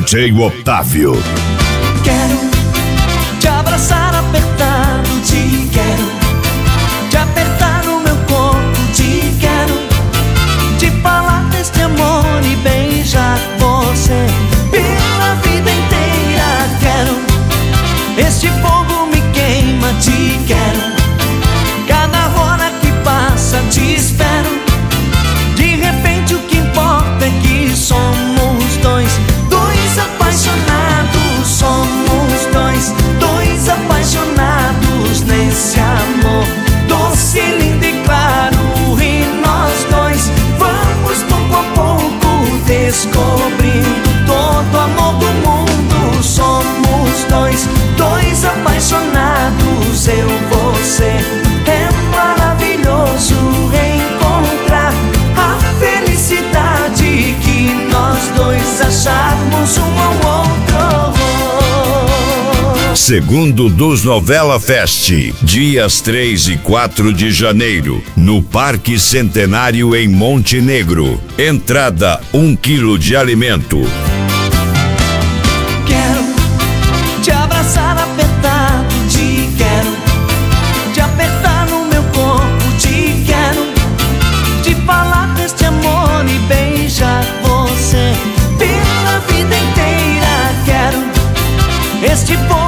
DJ Otávio. Quero te abraçar apertado, te quero te apertar no meu corpo, te quero te falar deste amor e beijar você pela vida inteira. Quero, este fogo me queima, te quero, cada hora que passa te espero. De repente o que importa é que somos dois apaixonados, somos dois apaixonados nesse amor doce, lindo e claro. E nós dois vamos pouco a pouco descobrindo todo o amor do mundo. Somos dois apaixonados, eu, você. É maravilhoso encontrar a felicidade que nós dois acharmos um ao outro. Segundo dos Novela Fest, dias 3 e 4 de janeiro, no Parque Centenário em Montenegro. Entrada 1 quilo de alimento. Quero te abraçar apertado, te quero te apertar no meu corpo, te quero te falar deste amor e beijar você pela vida inteira. Quero este